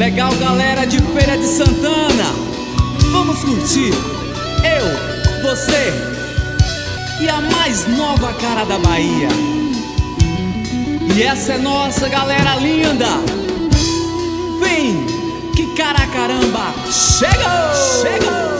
Legal, galera de Feira de Santana, vamos curtir eu, você e a mais nova cara da Bahia. E essa é nossa galera linda. Vem, que cara caramba, chegou! Chegou!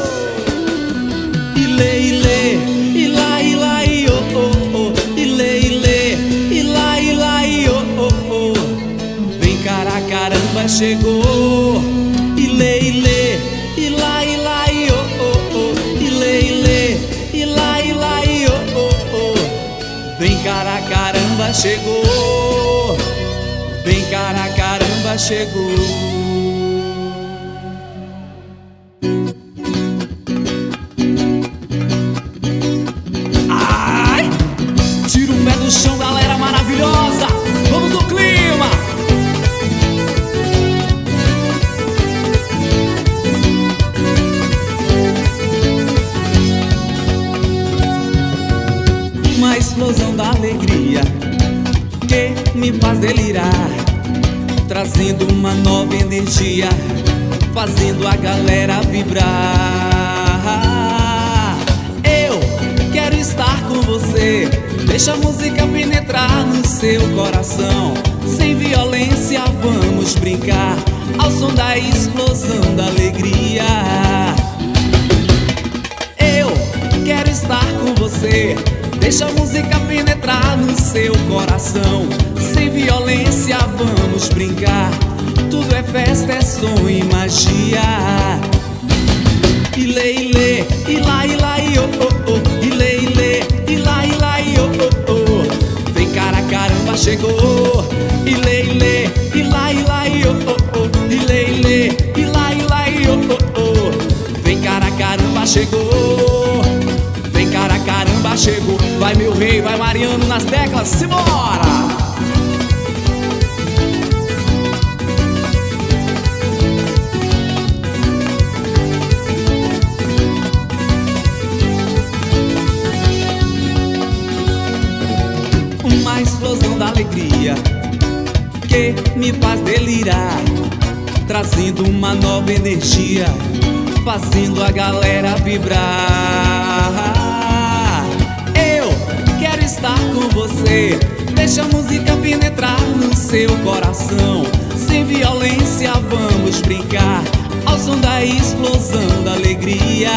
Ilê, ilê, ilá, ilá, i, oh, oh, oh. Ilê, ilê, ilá, ilá, i, oh, oh, oh. Vem, cara caramba, chegou. Ilê, ilê, ilá, ilá, i, oh, oh, oh. Ilê, ilê, ilá, ilá, i, oh, oh, oh. Vem, cara caramba, chegou. Vem, cara caramba, chegou. Chão, galera maravilhosa, vamos no clima. Uma explosão da alegria que me faz delirar, trazendo uma nova energia, fazendo a galera vibrar. Eu quero estar com você. Deixa a música penetrar no seu coração. Sem violência vamos brincar ao som da explosão da alegria. Eu quero estar com você. Deixa a música penetrar no seu coração. Sem violência vamos brincar. Tudo é festa, é som e magia. Ilê, ilê, ilá, ilá, i, oh, oh, oh. Ilê, ilê, ilá, ilá, i, oh, oh, oh. Vem, cara caramba, chegou. Ilê, ilê, ilá, ilá, i, oh, oh, oh. Ilê, ilê, ilá, ilá, i, oh, oh, oh. Vem, cara caramba, chegou. Vem, cara caramba, chegou. Vai, meu rei, vai, Mariano nas teclas, simbora! Uma explosão da alegria que me faz delirar, trazendo uma nova energia, fazendo a galera vibrar. Eu quero estar com você. Deixa a música penetrar no seu coração. Sem violência vamos brincar ao som da explosão da alegria.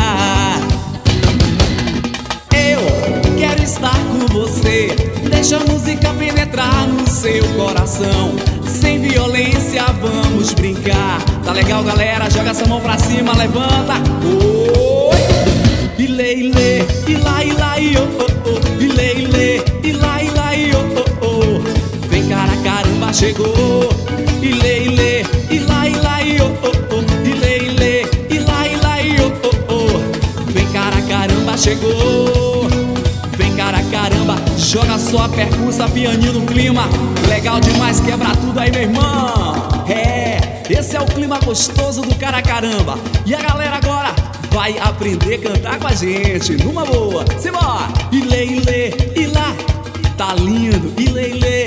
Eu quero estar com você. Deixa a música penetrar no seu coração. Sem violência vamos brincar. Tá legal, galera? Joga essa mão pra cima, levanta. Oi! Ilê, ilê, ilá, ilá, i, oh, oh, oh. Ilê, ilê, ilá, ilá, i, oh, oh, oh. Vem, cara caramba, chegou. Ilê, ilê, ilá, ilá, i, oh, oh, oh. Ilê, ilê, ilá, ilá, i, oh, oh, oh. Vem, cara caramba, chegou. Vem, cara caramba, joga só a percussa, pianinho no clima. Legal demais, quebra tudo aí, meu irmão. É, esse é o clima gostoso do cara caramba. E a galera agora vai aprender a cantar com a gente, numa boa. Simbora! Ilê, ilê, ilá, tá lindo, ilê, ilê.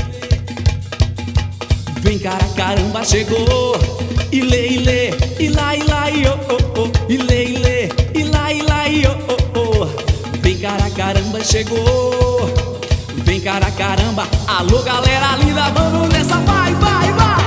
Vem, cara caramba, chegou. Ilê, ilê, ilá, ilá, i, oh, oh, oh. Ilê, ilê, ilá, ilá, i, oh, oh, oh. Vem, cara caramba, chegou. Vem, cara caramba. Alô, galera linda, vamos nessa, vai, vai, vai.